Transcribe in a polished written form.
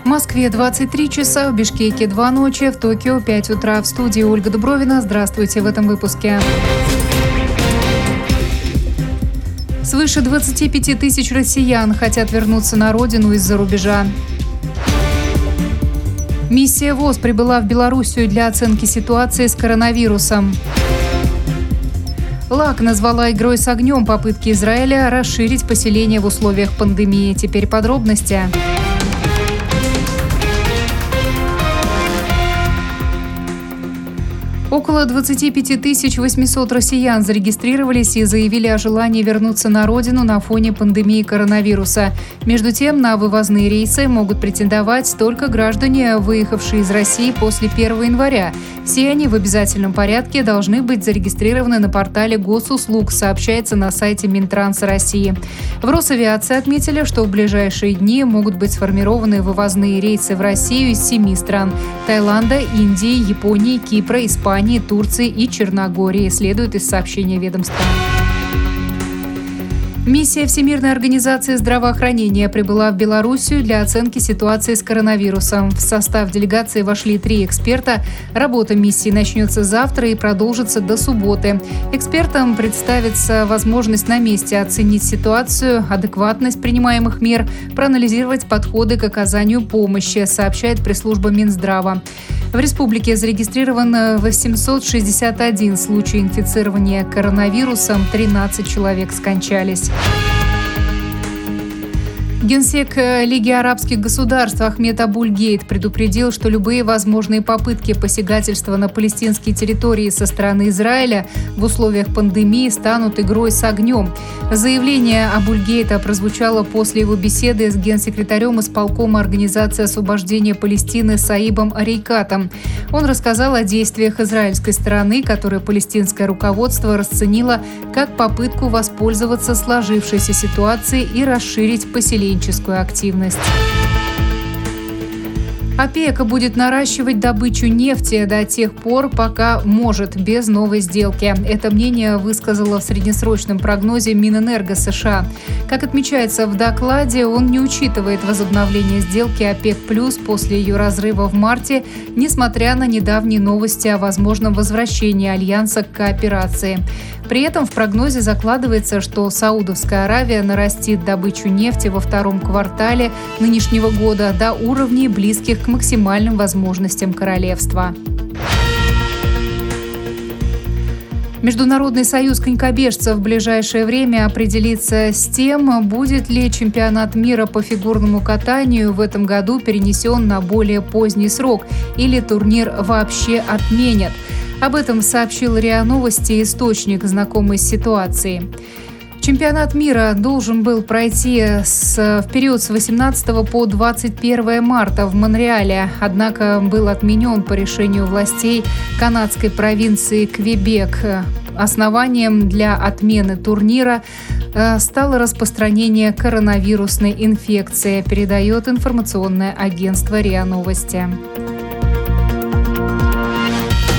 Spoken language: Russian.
Москве 23 часа, в Бишкеке 2 ночи, в Токио 5 утра. В студии Ольга Дубровина. Здравствуйте в этом выпуске. Свыше 25 тысяч россиян хотят вернуться на родину из-за рубежа. Миссия ВОЗ прибыла в Белоруссию для оценки ситуации с коронавирусом. ЛАК назвала игрой с огнем попытки Израиля расширить поселение в условиях пандемии. Теперь подробности. Около 25 800 россиян зарегистрировались и заявили о желании вернуться на родину на фоне пандемии коронавируса. Между тем, на вывозные рейсы могут претендовать только граждане, выехавшие из России после 1 января. Все они в обязательном порядке должны быть зарегистрированы на портале госуслуг, сообщается на сайте Минтранса России. В Росавиации отметили, что в ближайшие дни могут быть сформированы вывозные рейсы в Россию из 7 стран – Таиланда, Индии, Японии, Кипра, Испании, Турции и Черногории, следует из сообщения ведомства. Миссия Всемирной организации здравоохранения прибыла в Белоруссию для оценки ситуации с коронавирусом. В состав делегации вошли 3 эксперта. Работа миссии начнется завтра и продолжится до субботы. Экспертам представится возможность на месте оценить ситуацию, адекватность принимаемых мер, проанализировать подходы к оказанию помощи, сообщает пресс-служба Минздрава. В республике зарегистрирован 861 случай инфицирования коронавирусом, 13 человек скончались. Генсек Лиги арабских государств Ахмед Абуль-Гейт предупредил, что любые возможные попытки посягательства на палестинские территории со стороны Израиля в условиях пандемии станут игрой с огнем. Заявление Абуль-Гейта прозвучало после его беседы с генсекретарем исполкома Организации освобождения Палестины Саибом Арейкатом. Он рассказал о действиях израильской стороны, которые палестинское руководство расценило как попытку воспользоваться сложившейся ситуацией и расширить поселенческую активность. ОПЕК будет наращивать добычу нефти до тех пор, пока может, без новой сделки. Это мнение высказало в среднесрочном прогнозе Минэнерго США. Как отмечается в докладе, он не учитывает возобновление сделки ОПЕК+ после ее разрыва в марте, несмотря на недавние новости о возможном возвращении альянса к кооперации. При этом в прогнозе закладывается, что Саудовская Аравия нарастит добычу нефти во втором квартале нынешнего года до уровней, близких к максимальным возможностям королевства. Международный союз конькобежцев в ближайшее время определится с тем, будет ли чемпионат мира по фигурному катанию в этом году перенесен на более поздний срок или турнир вообще отменят. Об этом сообщил РИА Новости источник, знакомый с ситуацией. Чемпионат мира должен был пройти в период с 18 по 21 марта в Монреале, однако был отменен по решению властей канадской провинции Квебек. Основанием для отмены турнира стало распространение коронавирусной инфекции, передает информационное агентство РИА Новости.